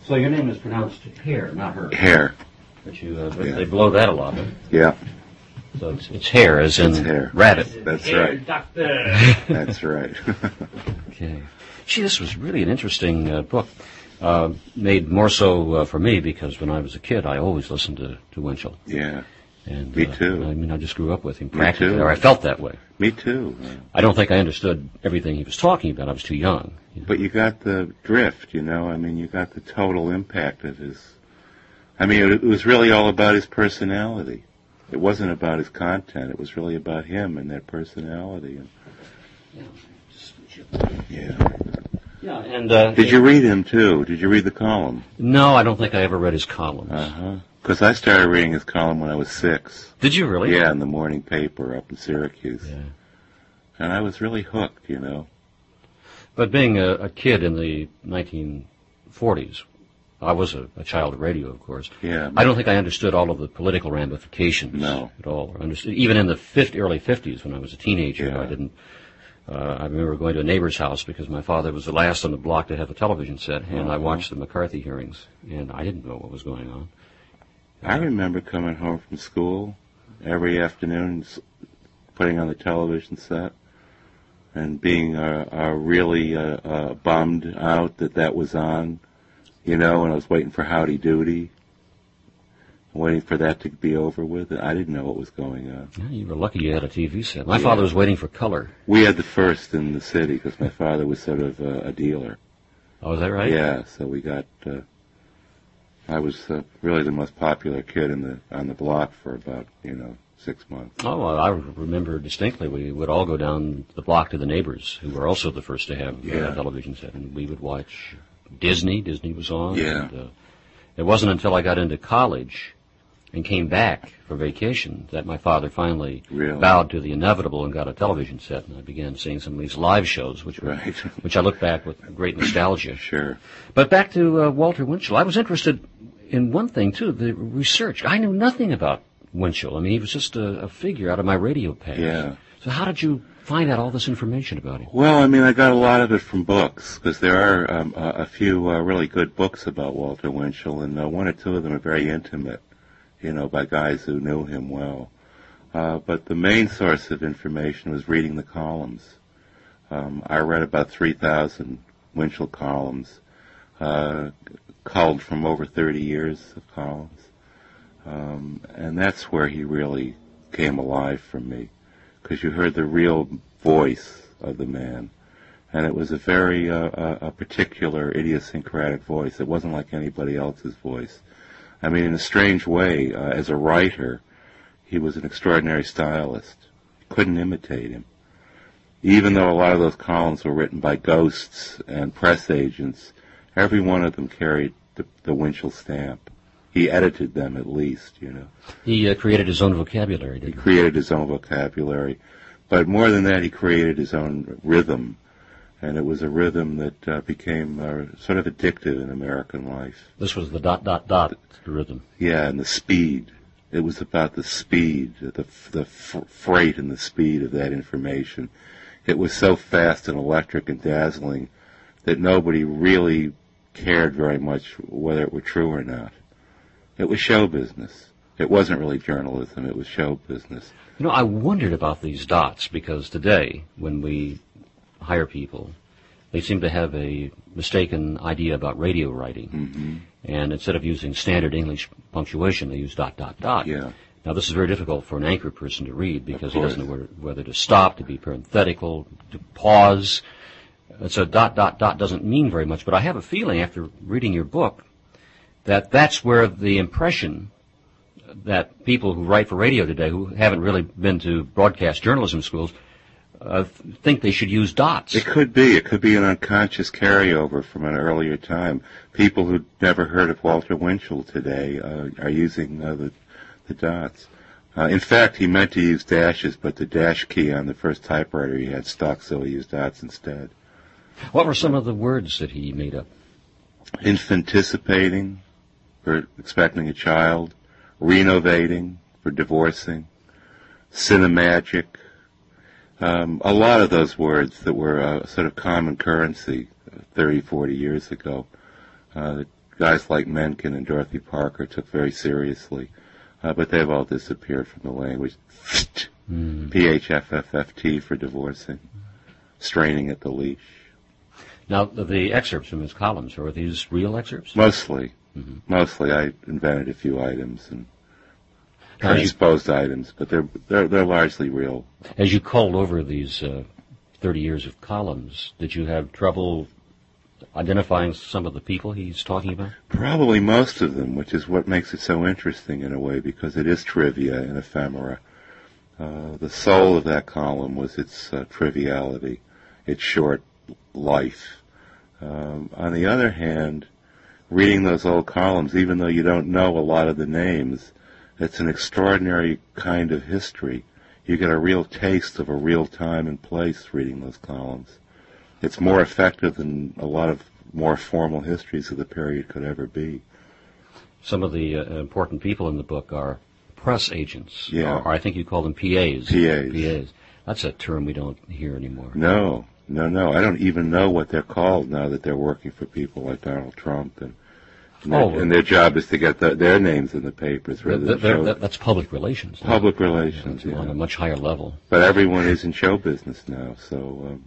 So your name is pronounced Hare, not Her. Hare. But they blow that a lot. Yeah. So it's Hare, as in Hare. Rabbit. That's Hare, right. Doctor. That's right. Okay. Gee, this was really an interesting book. Made more so for me because when I was a kid, I always listened to Winchell. Yeah. And, me too. I mean, I just grew up with him Me practically, too. or I felt that way. Me too. I don't think I understood everything he was talking about. I was too young. But you got the drift, you know. I mean, you got the total impact of his... I mean, it was really all about his personality. It wasn't about his content. It was really about him and that personality. Yeah. Yeah, and... Did you read him, too? Did you read the column? No, I don't think I ever read his columns. Uh-huh. Because I started reading his column when I was 6. Did you really? Yeah, in the morning paper up in Syracuse. Yeah. And I was really hooked, you know. But being a kid in the 1940s, I was a child of radio, of course. Yeah. I don't think I understood all of the political ramifications at all. Even in the early 50s, when I was a teenager, I didn't. I remember going to a neighbor's house because my father was the last on the block to have a television set, and I watched the McCarthy hearings, and I didn't know what was going on. I remember coming home from school every afternoon, putting on the television set, and being really bummed out that was on, you know, and I was waiting for Howdy Doody, waiting for that to be over with. I didn't know what was going on. Yeah, you were lucky you had a TV set. My father was waiting for color. We had the first in the city because my father was sort of a dealer. Oh, is that right? Yeah, so we got... I was really the most popular kid on the block for about, 6 months. Oh, well, I remember distinctly. We would all go down the block to the neighbors, who were also the first to have a television set, and we would watch Disney. Disney was on. Yeah. And, it wasn't until I got into college and came back for vacation that my father finally bowed to the inevitable and got a television set, and I began seeing some of these live shows, which I look back with great nostalgia. Sure. But back to Walter Winchell. I was interested in one thing, too, the research. I knew nothing about Winchell. I mean, he was just a figure out of my radio page. Yeah. So how did you find out all this information about him? Well, I mean, I got a lot of it from books, because there are a few really good books about Walter Winchell, and one or two of them are very intimate, by guys who knew him well. But the main source of information was reading the columns. I read about 3,000 Winchell columns, culled from over 30 years of columns. And that's where he really came alive for me, because you heard the real voice of the man. And it was a very a particular idiosyncratic voice. It wasn't like anybody else's voice. I mean, in a strange way, as a writer, he was an extraordinary stylist. Couldn't imitate him. Even though a lot of those columns were written by ghosts and press agents, every one of them carried the Winchell stamp. He edited them, at least, He created his own vocabulary, didn't he? He created his own vocabulary. But more than that, he created his own rhythm. And it was a rhythm that became sort of addictive in American life. This was the ... rhythm. Yeah, and the speed. It was about the speed, the freight and the speed of that information. It was so fast and electric and dazzling that nobody really cared very much whether it were true or not. It was show business. It wasn't really journalism. It was show business. I wondered about these dots, because today, when we hire people, they seem to have a mistaken idea about radio writing. Mm-hmm. And instead of using standard English punctuation, they use ... Yeah. Now, this is very difficult for an anchor person to read, because he doesn't know whether to stop, to be parenthetical, to pause. So ... doesn't mean very much. But I have a feeling, after reading your book, that that's where the impression that people who write for radio today, who haven't really been to broadcast journalism schools, think they should use dots. It could be. It could be an unconscious carryover from an earlier time. People who'd never heard of Walter Winchell today are using the dots. In fact, he meant to use dashes, but the dash key on the first typewriter he had stuck, so he used dots instead. What were some of the words that he made up? Infanticipating, for expecting a child. Renovating, for divorcing. Cinemagic. A lot of those words that were sort of common currency 30, 40 years ago guys like Mencken and Dorothy Parker took very seriously. But they've all disappeared from the language. PHFFFT for divorcing. Straining at the leash. Now, the excerpts from his columns, are these real excerpts? Mostly. Mostly. I invented a few items and transposed items, but they're largely real. As you culled over these 30 years of columns, did you have trouble identifying some of the people he's talking about? Probably most of them, which is what makes it so interesting in a way, because it is trivia and ephemera. The soul of that column was its triviality, its short life. On the other hand, reading those old columns, even though you don't know a lot of the names, it's an extraordinary kind of history. You get a real taste of a real time and place reading those columns. It's more effective than a lot of more formal histories of the period could ever be. Some of the important people in the book are press agents. Yeah. Or I think you call them PAs. PAs. That's a term we don't hear anymore. No. I don't even know what they're called now that they're working for people like Donald Trump. And their job is to get their names in the papers. That's public relations. Public relations, yeah. On a much higher level. But everyone is in show business now, so...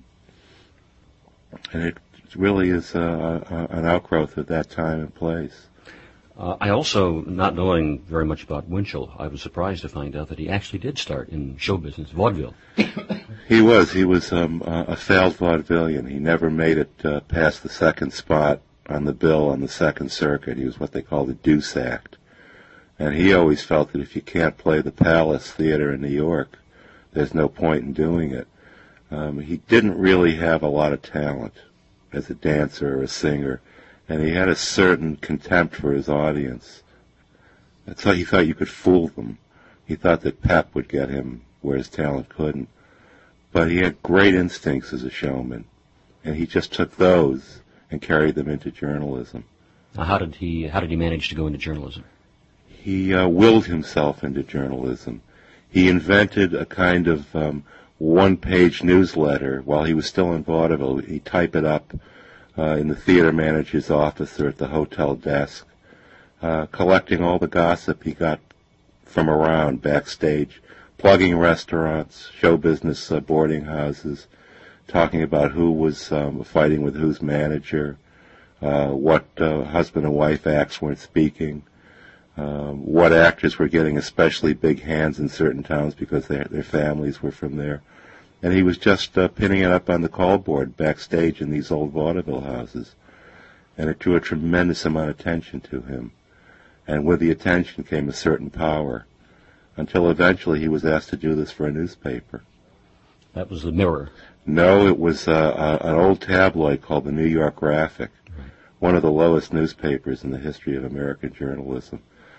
and it really is an outgrowth of that time and place. I also, not knowing very much about Winchell, I was surprised to find out that he actually did start in show business, vaudeville. He was a failed vaudevillian. He never made it past the second spot on the bill on the Second Circuit. He was what they called a deuce act. And he always felt that if you can't play the Palace Theater in New York, there's no point in doing it. He didn't really have a lot of talent as a dancer or a singer, and he had a certain contempt for his audience. That's why he thought you could fool them. He thought that pep would get him where his talent couldn't. But he had great instincts as a showman, and he just took those and carried them into journalism. Now, how did he manage to go into journalism? He willed himself into journalism. He invented a kind of one-page newsletter while he was still in vaudeville. He'd type it up in the theater manager's office or at the hotel desk, collecting all the gossip he got from around backstage, plugging restaurants, show business boarding houses, talking about who was fighting with whose manager, what husband and wife acts weren't speaking, what actors were getting especially big hands in certain towns because their families were from there. And he was just pinning it up on the call board backstage in these old vaudeville houses. And it drew a tremendous amount of attention to him. And with the attention came a certain power, until eventually he was asked to do this for a newspaper. That was the Mirror. No, it was an old tabloid called the New York Graphic, one of the lowest newspapers in the history of American journalism.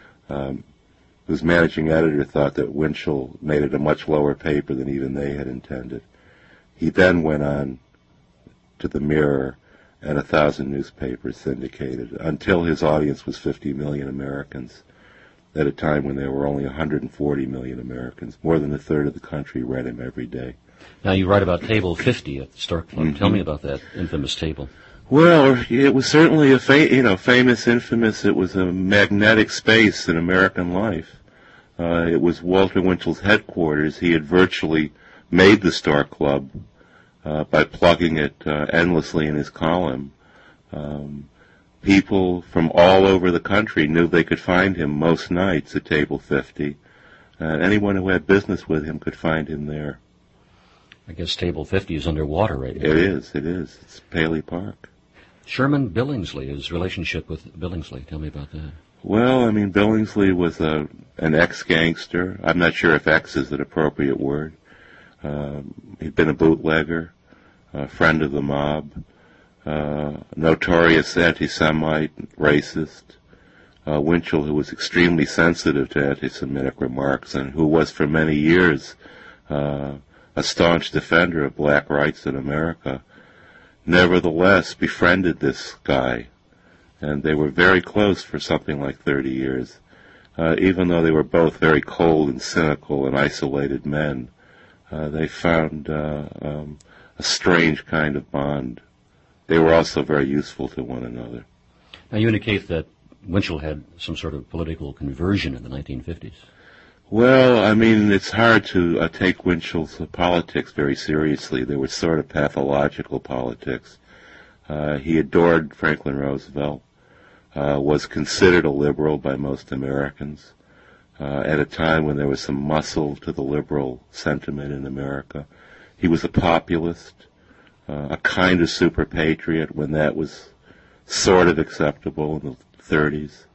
Whose managing editor thought that Winchell made it a much lower paper than even they had intended. He then went on to the Mirror and 1,000 newspapers syndicated until his audience was 50 million Americans at a time when there were only 140 million Americans. More than a third of the country read him every day. Now, you write about Table 50 at the Stark Club. Mm-hmm. Tell me about that infamous table. Well, it was certainly a famous, infamous. It was a magnetic space in American life. It was Walter Winchell's headquarters. He had virtually made the Stark Club by plugging it endlessly in his column. People from all over the country knew they could find him most nights at Table 50. Anyone who had business with him could find him there. I guess Table 50 is underwater right now. It is. It's Paley Park. Sherman Billingsley, his relationship with Billingsley. Tell me about that. Well, Billingsley was an ex-gangster. I'm not sure if ex is an appropriate word. He'd been a bootlegger, a friend of the mob, notorious anti-Semite, racist. Winchell, who was extremely sensitive to anti-Semitic remarks and who was for many years a staunch defender of black rights in America, nevertheless befriended this guy. And they were very close for something like 30 years. Even though they were both very cold and cynical and isolated men, they found a strange kind of bond. They were also very useful to one another. Now, you indicate that Winchell had some sort of political conversion in the 1950s. Well, I mean, it's hard to take Winchell's politics very seriously. They were sort of pathological politics. He adored Franklin Roosevelt, was considered a liberal by most Americans at a time when there was some muscle to the liberal sentiment in America. He was a populist, a kind of super patriot when that was sort of acceptable in the 30s.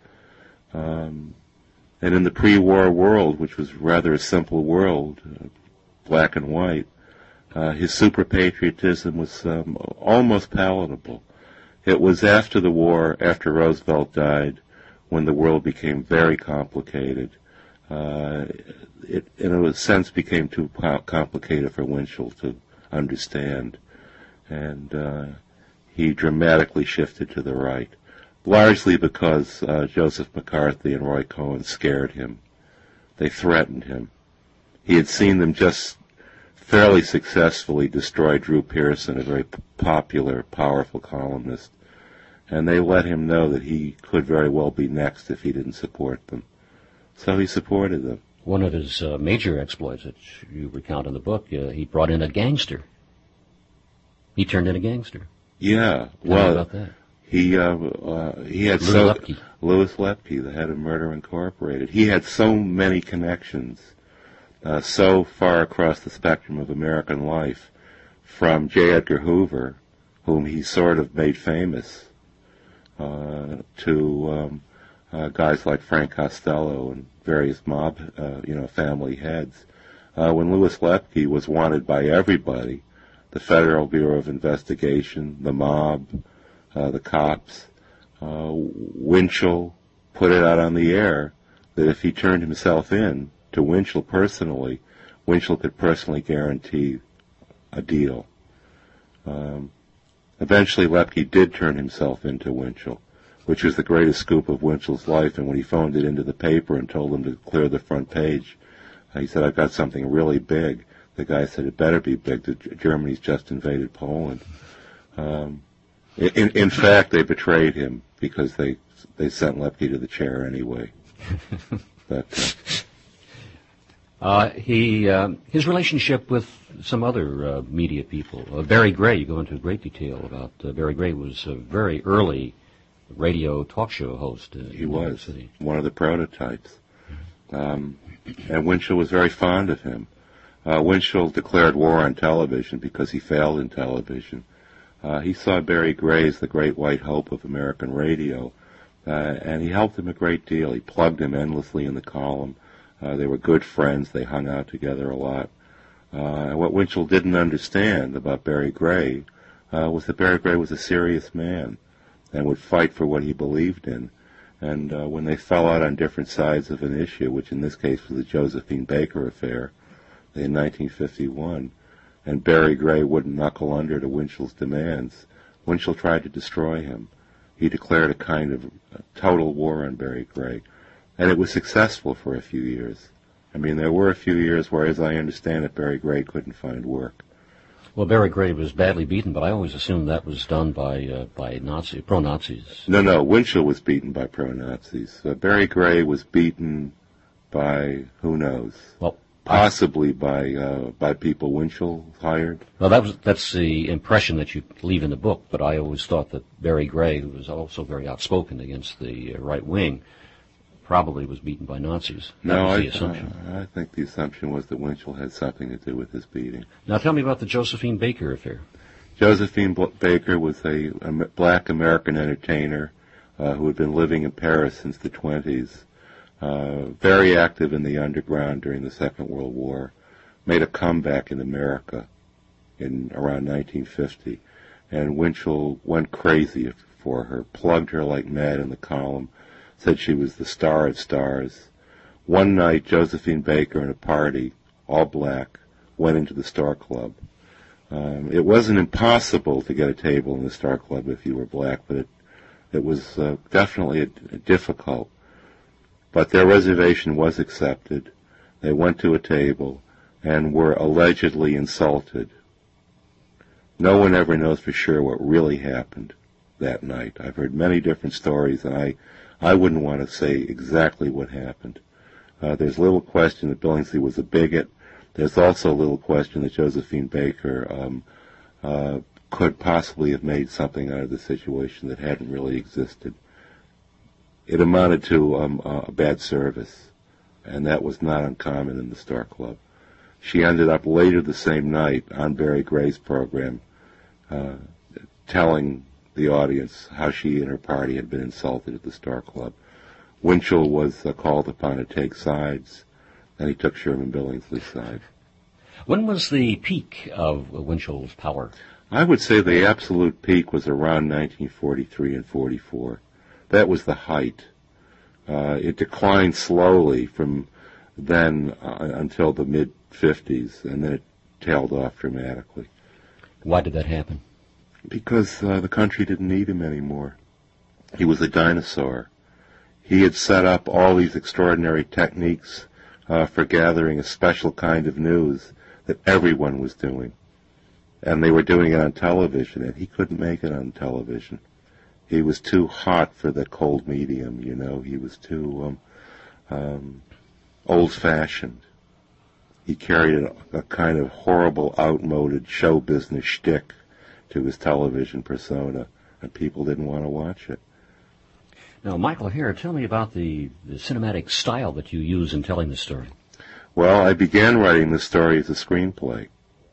And in the pre-war world, which was rather a simple world, black and white, his super patriotism was almost palatable. It was after the war, after Roosevelt died, when the world became very complicated. It, in a sense, became too complicated for Winchell to understand, and he dramatically shifted to the right, largely because Joseph McCarthy and Roy Cohn scared him. They threatened him. He had seen them just fairly successfully destroy Drew Pearson, a very popular, powerful columnist, and they let him know that he could very well be next if he didn't support them. So he supported them. One of his major exploits that you recount in the book, he brought in a gangster. He turned in a gangster. Yeah, Tell me about that. He had Louis Lepke, the head of Murder Incorporated. He had so many connections, so far across the spectrum of American life, from J. Edgar Hoover, whom he sort of made famous, to guys like Frank Costello and various mob, family heads. When Louis Lepke was wanted by everybody, the Federal Bureau of Investigation, the mob, the cops, Winchell put it out on the air that if he turned himself in to Winchell personally, Winchell could personally guarantee a deal. Eventually, Lepke did turn himself into Winchell, which was the greatest scoop of Winchell's life, and when he phoned it into the paper and told them to clear the front page, he said, "I've got something really big." The guy said, "It better be big. Germany's just invaded Poland." In fact, they betrayed him because they sent Lepke to the chair anyway. But his relationship with some other media people, Barry Gray. You go into great detail about Barry Gray. Was a very early radio talk show host. He was one of the prototypes, and Winchell was very fond of him. Winchell declared war on television because he failed in television. He saw Barry Gray as the great white hope of American radio, and he helped him a great deal. He plugged him endlessly in the column. They were good friends. They hung out together a lot. And what Winchell didn't understand about Barry Gray was that Barry Gray was a serious man and would fight for what he believed in. And when they fell out on different sides of an issue, which in this case was the Josephine Baker affair in 1951, and Barry Gray wouldn't knuckle under to Winchell's demands, Winchell tried to destroy him. He declared a kind of total war on Barry Gray, and it was successful for a few years. I mean, there were a few years where, as I understand it, Barry Gray couldn't find work. Well, Barry Gray was badly beaten, but I always assumed that was done by pro-Nazis. No, Winchell was beaten by pro-Nazis. Barry Gray was beaten by, who knows? Well, possibly by people Winchell hired. Well, that's the impression that you leave in the book, but I always thought that Barry Gray, who was also very outspoken against the right wing, probably was beaten by Nazis. That was the assumption. I think the assumption was that Winchell had something to do with his beating. Now tell me about the Josephine Baker affair. Josephine Baker was a black American entertainer who had been living in Paris since the 20s. Very active in the underground during the Second World War, made a comeback in America in around 1950, and Winchell went crazy for her, plugged her like mad in the column, said she was the star of stars. One night, Josephine Baker and a party, all black, went into the Star Club. It wasn't impossible to get a table in the Star Club if you were black, but it was definitely difficult. But their reservation was accepted. They went to a table and were allegedly insulted. No one ever knows for sure what really happened. that night. I've heard many different stories, and I wouldn't want to say exactly what happened. There's little question that Billingsley was a bigot. There's also little question that Josephine Baker could possibly have made something out of the situation that hadn't really existed. It amounted to a bad service, and that was not uncommon in the Star Club. She ended up later the same night on Barry Gray's program telling the audience how she and her party had been insulted at the Star Club. Winchell was called upon to take sides, and he took Sherman Billingsley's side. When was the peak of Winchell's power? I would say the absolute peak was around 1943 and 44. That was the height. It declined slowly from then until the mid-50s, and then it tailed off dramatically. Why did that happen? Because the country didn't need him anymore. He was a dinosaur. He had set up all these extraordinary techniques for gathering a special kind of news that everyone was doing. And they were doing it on television, and he couldn't make it on television. He was too hot for the cold medium, you know. He was too old-fashioned. He carried a kind of horrible, outmoded show business shtick to his television persona, and people didn't want to watch it. Now, Michael, here, tell me about the cinematic style that you use in telling the story. Well, I began writing the story as a screenplay.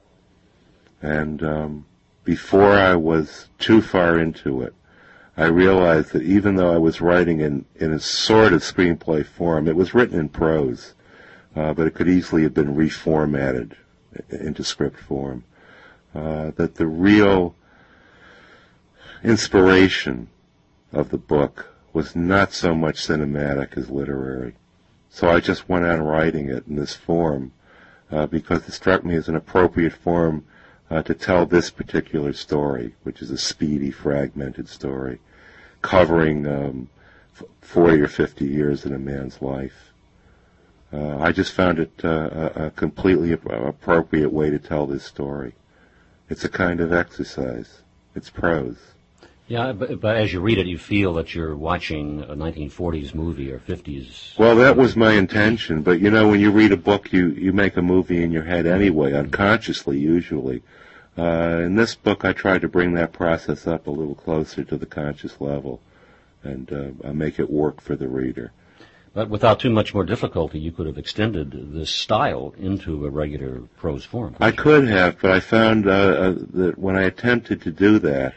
And before I was too far into it, I realized that even though I was writing in a sort of screenplay form, it was written in prose, but it could easily have been reformatted into script form, that the real inspiration of the book was not so much cinematic as literary. So I just went on writing it in this form because it struck me as an appropriate form to tell this particular story, which is a speedy, fragmented story, covering 40 or 50 years in a man's life. I just found it a completely appropriate way to tell this story. It's a kind of exercise. It's prose. Yeah, but as you read it, you feel that you're watching a 1940s movie or 50s. Well, that was my intention. But, you know, when you read a book, you make a movie in your head anyway, unconsciously, usually. In this book, I tried to bring that process up a little closer to the conscious level and make it work for the reader. But without too much more difficulty, you could have extended this style into a regular prose form. I could have, but I found that when I attempted to do that,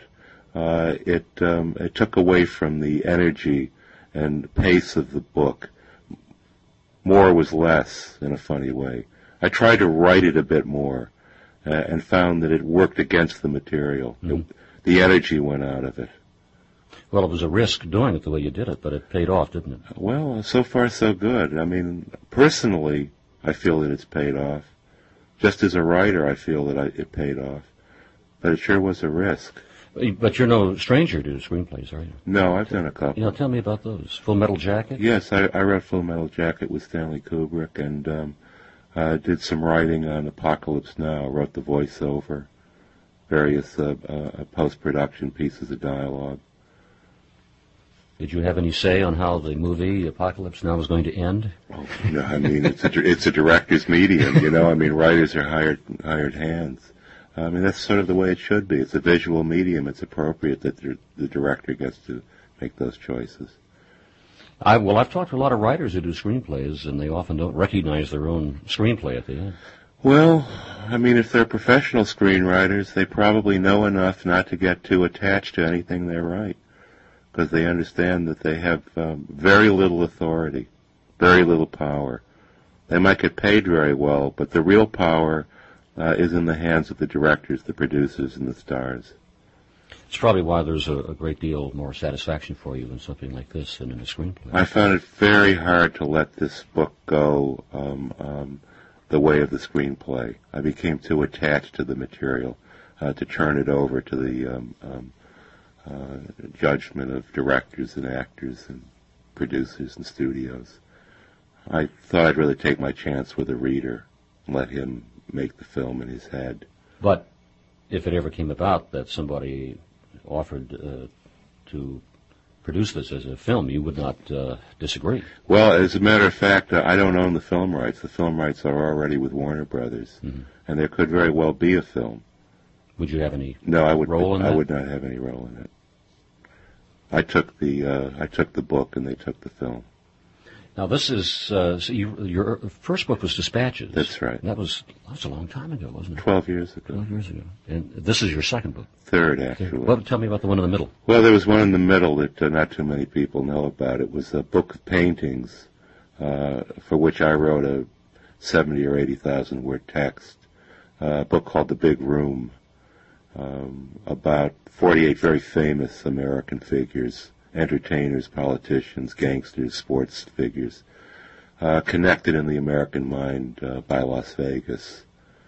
it took away from the energy and pace of the book. More was less, in a funny way. I tried to write it a bit more and found that it worked against the material. The energy went out of it. Well, it was a risk doing it the way you did it, but it paid off, didn't it? Well, so far so good. I mean, personally, I feel that it's paid off. Just as a writer, I feel that it paid off. But it sure was a risk. But you're no stranger to screenplays, are you? No, I've done a couple. You know, tell me about those. Full Metal Jacket? Yes, I wrote Full Metal Jacket with Stanley Kubrick and did some writing on Apocalypse Now. Wrote the voiceover, various post-production pieces of dialogue. Did you have any say on how the movie Apocalypse Now was going to end? Oh, no, I mean, it's a director's medium, you know. I mean, writers are hired hands. I mean, that's sort of the way it should be. It's a visual medium. It's appropriate that the director gets to make those choices. I've talked to a lot of writers who do screenplays, and they often don't recognize their own screenplay at the end. Well, I mean, if they're professional screenwriters, they probably know enough not to get too attached to anything they write, because they understand that they have very little authority, very little power. They might get paid very well, but the real power is in the hands of the directors, the producers, and the stars. It's probably why there's a great deal more satisfaction for you in something like this than in a screenplay. I found it very hard to let this book go the way of the screenplay. I became too attached to the material to turn it over to the judgment of directors and actors and producers and studios. I thought I'd rather take my chance with a reader and let him make the film in his head. But if it ever came about that somebody offered to produce this as a film, you would not disagree. Well, as a matter of fact, I don't own the film rights. The film rights are already with Warner Brothers, and there could very well be a film. Would you have any No, I would. role in that? I would not have any role in it. I took the book, and they took the film. Now, this is so your first book was Dispatches. That's right. That was a long time ago, wasn't it? 12 years ago. 12 years ago. And this is your second book. Third, actually. Well, tell me about the one in the middle. Well, there was one in the middle that not too many people know about. It was a book of paintings for which I wrote a 70 or 80,000 word text. A book called The Big Room, about 48 very famous American figures, entertainers, politicians, gangsters, sports figures, connected in the American mind by Las Vegas.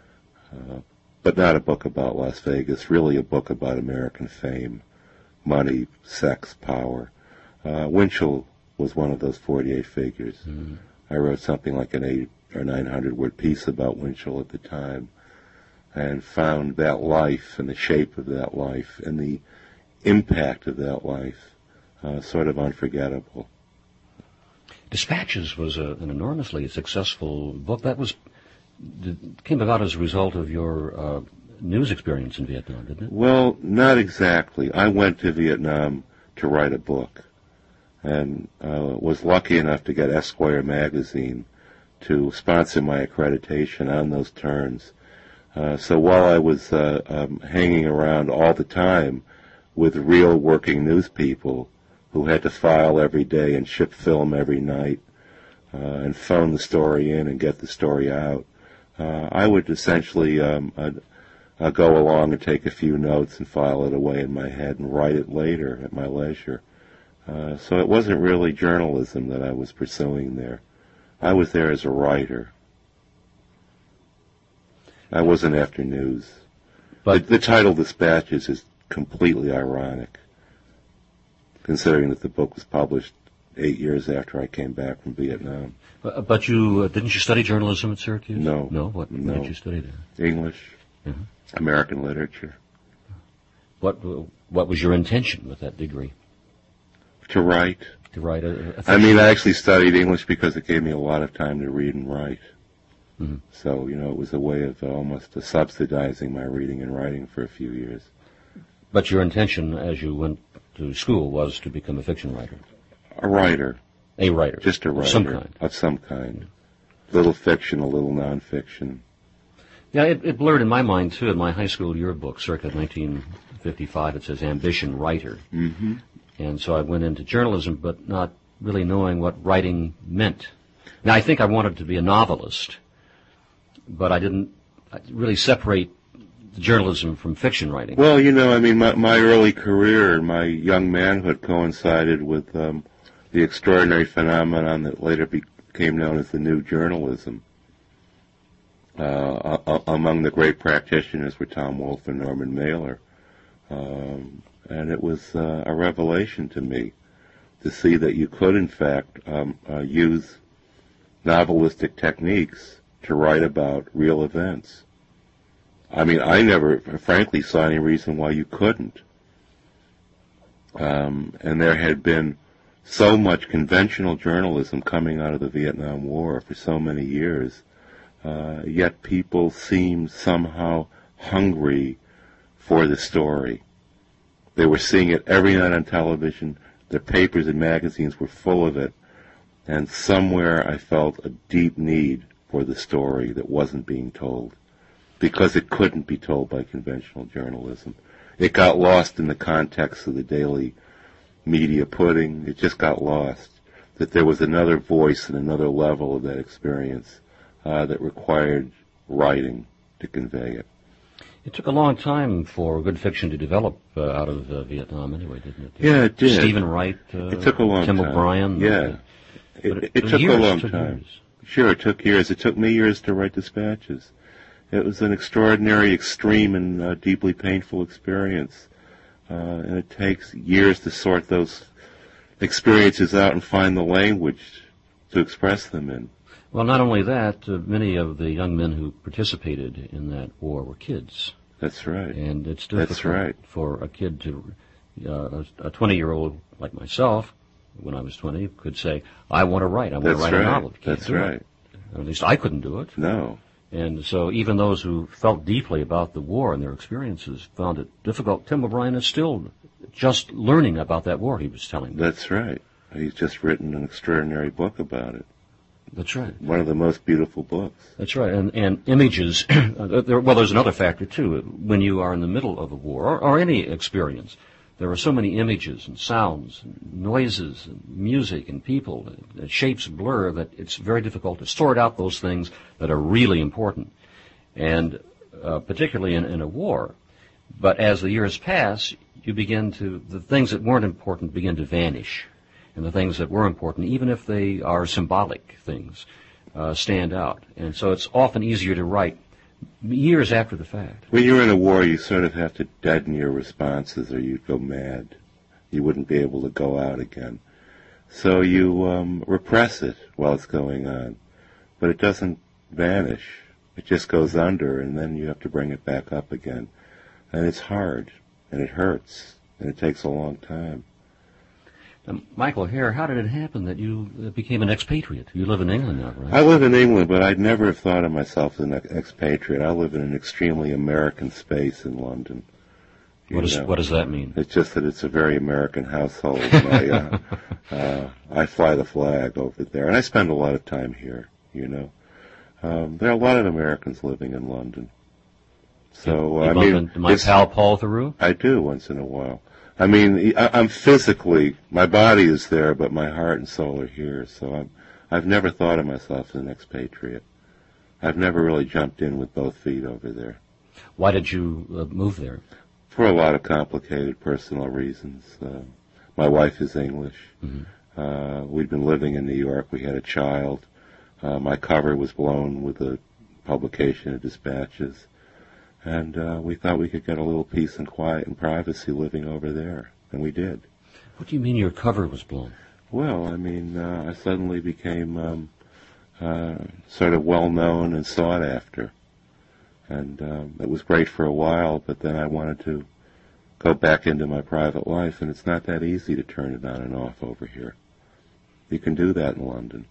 But not a book about Las Vegas, really a book about American fame, money, sex, power. Winchell was one of those 48 figures. Mm-hmm. I wrote something like an 800 or 900 word piece about Winchell at the time, and found that life and the shape of that life and the impact of that life sort of unforgettable. Dispatches was an enormously successful book. That came about as a result of your news experience in Vietnam, didn't it? Well, not exactly. I went to Vietnam to write a book, and was lucky enough to get Esquire magazine to sponsor my accreditation on those terms. So while I was hanging around all the time with real working news people who had to file every day and ship film every night and phone the story in and get the story out, I would essentially go along and take a few notes and file it away in my head and write it later at my leisure. So it wasn't really journalism that I was pursuing there. I was there as a writer. I wasn't after news. But the title Dispatches is completely ironic, considering that the book was published 8 years after I came back from Vietnam. But you didn't you study journalism at Syracuse? No. No? What did you study there? English, American literature. What was your intention with that degree? To write. To write I actually studied English because it gave me a lot of time to read and write. Mm-hmm. So, it was a way of almost subsidizing my reading and writing for a few years. But your intention as you went to school was to become a fiction writer? A writer. A writer. Just a writer. Of some kind. Of some kind. A little fiction, a little nonfiction. Yeah, it blurred in my mind, too. In my high school yearbook, circa 1955, it says ambition writer. Mm-hmm. And so I went into journalism, but not really knowing what writing meant. Now, I think I wanted to be a novelist, but I didn't really separate journalism from fiction writing. Well, my early career and my young manhood coincided with the extraordinary phenomenon that later became known as the New Journalism. Among the great practitioners were Tom Wolfe and Norman Mailer. And it was a revelation to me to see that you could, in fact, use novelistic techniques to write about real events. I never, frankly, saw any reason why you couldn't. And there had been so much conventional journalism coming out of the Vietnam War for so many years, yet people seemed somehow hungry for the story. They were seeing it every night on television. The papers and magazines were full of it. And somewhere I felt a deep need for the story that wasn't being told, because it couldn't be told by conventional journalism. It got lost in the context of the daily media pudding. It just got lost. That there was another voice and another level of that experience that required writing to convey it. It took a long time for good fiction to develop out of Vietnam anyway, didn't it? Yeah, it did. Stephen Wright, it took a long Tim time. O'Brien. Yeah. It took a long time. Sure, it took years. It took me years to write Dispatches. It was an extraordinary, extreme, and deeply painful experience. And it takes years to sort those experiences out and find the language to express them in. Well, not only that, many of the young men who participated in that war were kids. That's right. And it's difficult for a kid to, A 20-year-old like myself, when I was 20, could say, I want to write. I want to write a novel. That's right. At least I couldn't do it. No. And so even those who felt deeply about the war and their experiences found it difficult. Tim O'Brien is still just learning about that war, he was telling me. That's right. He's just written an extraordinary book about it. That's right. One of the most beautiful books. That's right. And images, there's another factor, too. When you are in the middle of a war, or any experience, there are so many images and sounds, and noises, and music, and people, and shapes blur that it's very difficult to sort out those things that are really important, and particularly in a war. But as the years pass, the things that weren't important begin to vanish, and the things that were important, even if they are symbolic things, stand out. And so it's often easier to write years after the fact. When you're in a war, you sort of have to deaden your responses or you'd go mad. You wouldn't be able to go out again. So you repress it while it's going on. But it doesn't vanish. It just goes under, and then you have to bring it back up again. And it's hard, and it hurts, and it takes a long time. Now, Michael Herr, how did it happen that you became an expatriate? You live in England now, right? I live in England, but I'd never have thought of myself as an expatriate. I live in an extremely American space in London. What does that mean? It's just that it's a very American household. I fly the flag over there, and I spend a lot of time here, There are a lot of Americans living in London. So, you bump into my pal Paul Theroux? I do once in a while. I'm physically, my body is there, but my heart and soul are here. So I've never thought of myself as an expatriate. I've never really jumped in with both feet over there. Why did you move there? For a lot of complicated personal reasons. My wife is English. Mm-hmm. We'd been living in New York. We had a child. My cover was blown with the publication of dispatches. And we thought we could get a little peace and quiet and privacy living over there. And we did. What do you mean your cover was blown? Well, I suddenly became sort of well-known and sought after. And it was great for a while, but then I wanted to go back into my private life, and it's not that easy to turn it on and off over here. You can do that in London.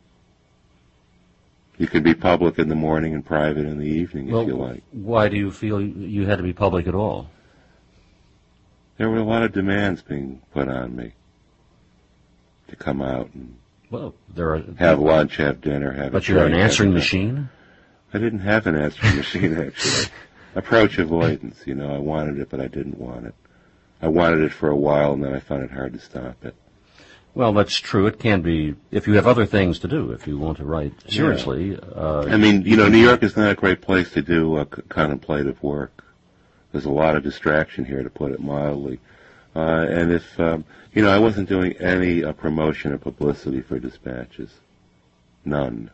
You can be public in the morning and private in the evening if you like. Why do you feel you had to be public at all? There were a lot of demands being put on me to come out and have lunch, have dinner, But you're an answering machine? I didn't have an answering machine, actually. Approach avoidance, I wanted it, but I didn't want it. I wanted it for a while, and then I found it hard to stop it. Well, that's true. It can be, if you have other things to do, if you want to write seriously. Yeah. New York is not a great place to do contemplative work. There's a lot of distraction here, to put it mildly. And if, I wasn't doing any promotion or publicity for dispatches. None.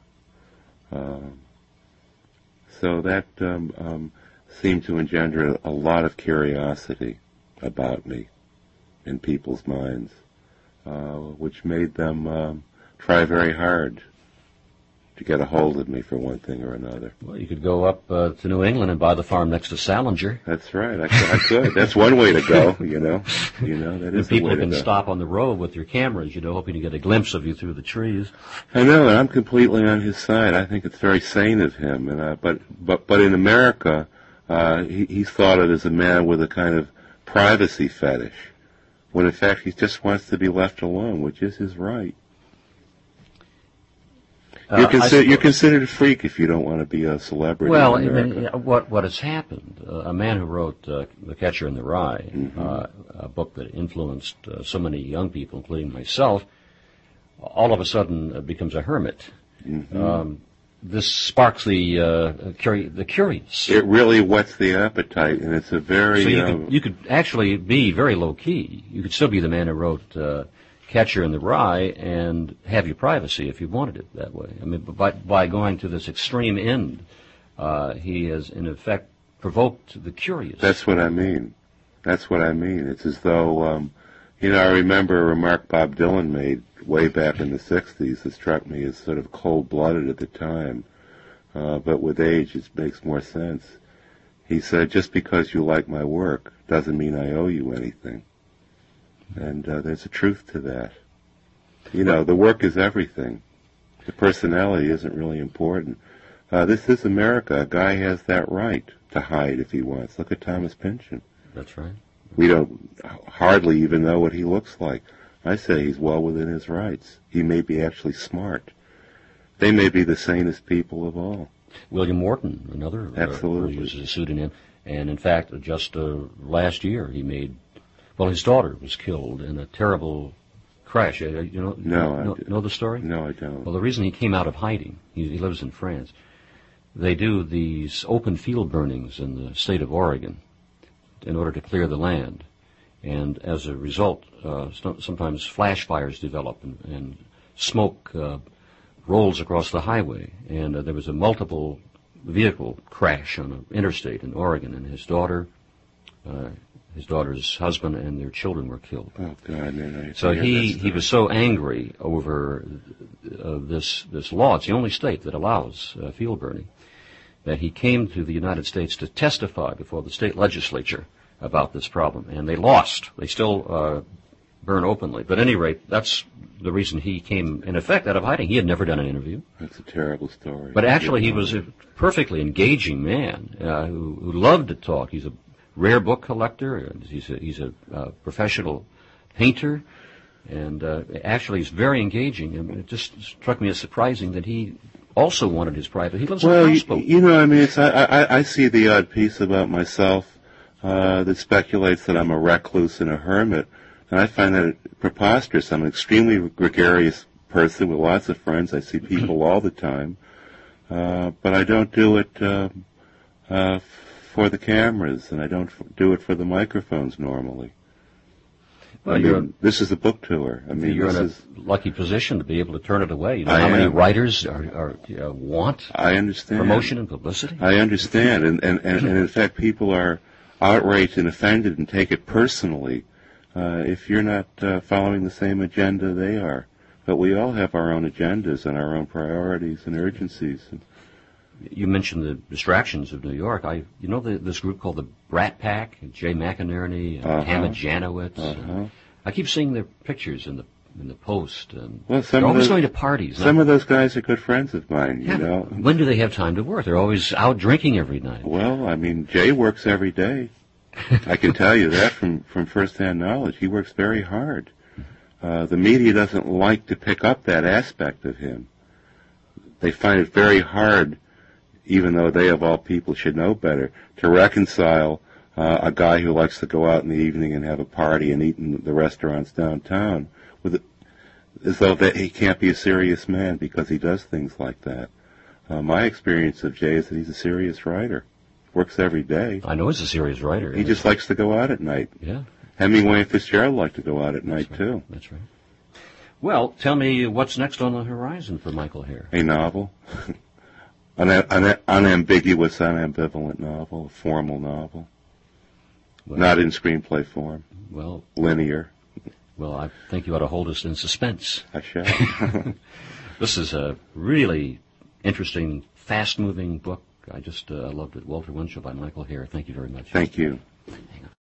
So that seemed to engender a lot of curiosity about me in people's minds. Which made them try very hard to get a hold of me for one thing or another. Well, you could go up to New England and buy the farm next to Salinger. That's right. I could. That's one way to go, That is the way to go. People can stop on the road with their cameras, hoping to get a glimpse of you through the trees. I know, and I'm completely on his side. I think it's very sane of him. And but in America, he's thought of as a man with a kind of privacy fetish, when in fact he just wants to be left alone, which is his right. You're considered a freak if you don't want to be a celebrity. Well, what has happened? A man who wrote *The Catcher in the Rye*, a book that influenced so many young people, including myself, all of a sudden becomes a hermit. Mm-hmm. This sparks the curious. It really whets the appetite, and it's a very. So you could actually be very low key. You could still be the man who wrote *Catcher in the Rye* and have your privacy if you wanted it that way. By going to this extreme end, he has in effect provoked the curious. That's what I mean. It's as though I remember a remark Bob Dylan made way back in the 60s that struck me as sort of cold-blooded at the time, but with age it makes more sense. He said, "Just because you like my work doesn't mean I owe you anything." And there's a truth to that. You know, the work is everything. The personality isn't really important. This is America. A guy has that right to hide if he wants. Look at Thomas Pynchon. That's right. We don't hardly even know what he looks like. I say he's well within his rights. He may be actually smart. They may be the sanest people of all. William Morton, another, Absolutely. uses a pseudonym. And in fact, just last year, he made, well, his daughter was killed in a terrible crash. Know the story? No, I don't. Well, the reason he came out of hiding, he lives in France, they do these open field burnings in the state of Oregon in order to clear the land. And as a result, sometimes flash fires develop and smoke rolls across the highway. And there was a multiple vehicle crash on an interstate in Oregon, and his daughter's husband and their children were killed. Oh, God. So he was so angry over this law. It's the only state that allows field burning, that he came to the United States to testify before the state legislature about this problem, and they lost. They still burn openly. But at any rate, that's the reason he came, in effect, out of hiding. He had never done an interview. That's a terrible story. But actually, he was a perfectly engaging man who loved to talk. He's a rare book collector. He's a professional painter, and actually, he's very engaging. And it just struck me as surprising that he also wanted his private. He lives in a houseboat. I see the odd piece about myself that speculates that I'm a recluse and a hermit, and I find that preposterous. I'm an extremely gregarious person with lots of friends. I see people all the time, but I don't do it for the cameras, and I don't do it for the microphones normally. Well, this is a book tour. You're in a lucky position to be able to turn it away. You know how many writers want I understand. Promotion and publicity? I understand, and in fact, people are outraged and offended and take it personally if you're not following the same agenda they are. But we all have our own agendas and our own priorities and urgencies. You mentioned the distractions of New York. This group called the Brat Pack, Jay McInerney, Hammond Janowitz. I keep seeing their pictures in the Post. And they're always going to parties. Some of those guys are good friends of mine, you know. When do they have time to work? They're always out drinking every night. Well, Jay works every day. I can tell you that from first-hand knowledge. He works very hard. The media doesn't like to pick up that aspect of him. They find it very hard, even though they of all people should know better, to reconcile a guy who likes to go out in the evening and have a party and eat in the restaurants downtown as though he can't be a serious man because he does things like that. My experience of Jay is that he's a serious writer. Works every day. I know he's a serious writer. He just likes to go out at night. Yeah. Hemingway and Fitzgerald like to go out at night, too. That's right. Well, tell me what's next on the horizon for Michael Herr. A novel. An unambiguous, unambivalent novel, a formal novel. Well, not in screenplay form. Well, linear. Well, I think you ought to hold us in suspense. I shall. This is a really interesting, fast-moving book. I just loved it. Walter Winchell by Michael Herr. Thank you very much. Thank you.